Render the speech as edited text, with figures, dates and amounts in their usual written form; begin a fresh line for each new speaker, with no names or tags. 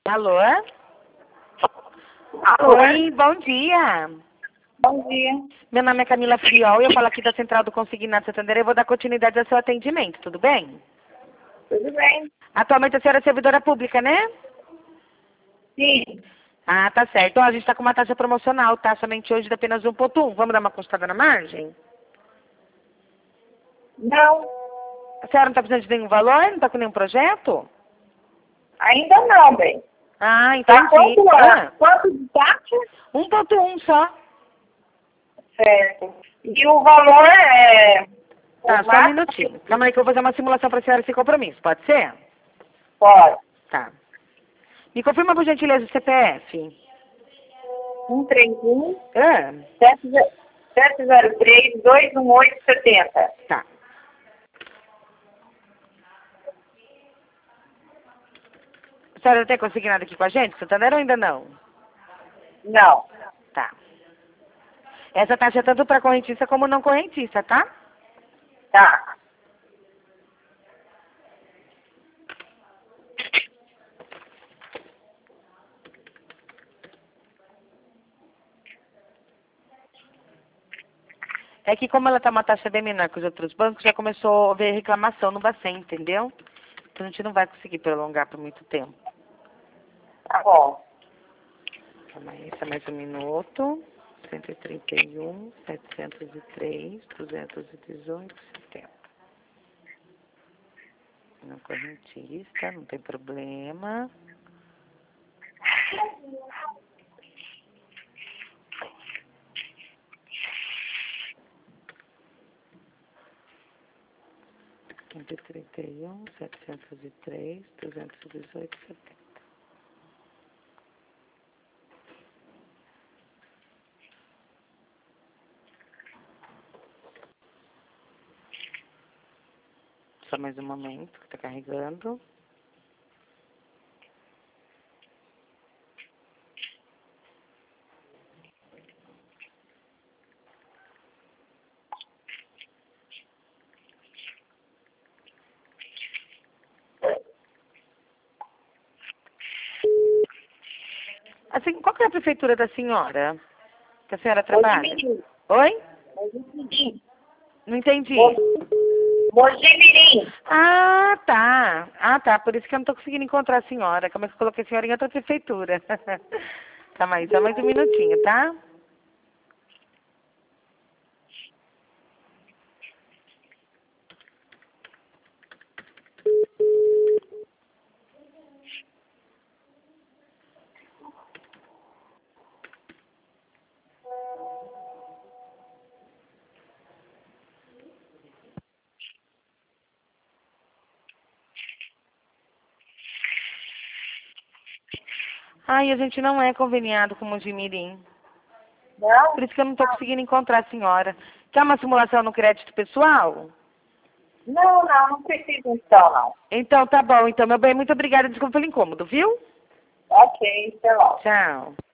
Alô?
Alô?
Oi, bom dia.
Bom dia.
Meu nome é Camila Friol e eu falo aqui da Central do Consignado Santander. Eu vou dar continuidade ao seu atendimento, tudo bem?
Tudo bem?
Atualmente a senhora é servidora pública, né?
Sim.
Ah, tá certo. Ó, a gente está com uma taxa promocional, tá? Somente hoje de apenas 1,1. Vamos dar uma consultada na margem?
Não,
A senhora não está precisando de nenhum valor? Não está com nenhum projeto?
ainda não, bem.
Ah,
Tá
entendi.
quanto de taxa?
1,1 só.
Certo. E o valor é...
Tá,
o
só um
máximo?
minutinho. Calma aí que eu vou fazer uma simulação para a senhora sem compromisso. Pode ser?
Pode.
Tá. Me confirma, por gentileza, o CPF.
131
Ah,
703 21870.
tá. A senhora tem consignado aqui com a gente, Santander, ou ainda não?
Não.
Tá. Essa taxa é tanto para correntista como não correntista, tá?
Tá.
É que como ela tá uma taxa bem menor que os outros bancos, já começou a haver reclamação no Bacen, entendeu? Então a gente não vai conseguir prolongar por muito tempo.
Tá bom.
Calma aí, só mais um minuto. 131, 703, 218, 70. Não correntista, não tem problema. Cento e trinta e um, 703, 218, 70. Só mais um momento que tá carregando. Assim, qual que é a prefeitura da senhora? Que a senhora trabalha?
Mojimirim.
Oi?
Mojimirim.
Não entendi.
Mojimirim.
Ah, tá. Ah, tá. Por isso que eu não tô conseguindo encontrar a senhora. Como é que eu coloquei a senhora em outra prefeitura? Tá, mas só mais um minutinho, tá? Ai, a gente não é conveniado com o Mojimirim.
Não?
Por isso que eu não tô conseguindo encontrar a senhora. Quer uma simulação no crédito pessoal?
Não precisa então, não.
Então, tá bom. Então, meu bem, muito obrigada. Desculpa pelo incômodo, viu?
Ok, até logo.
Tchau.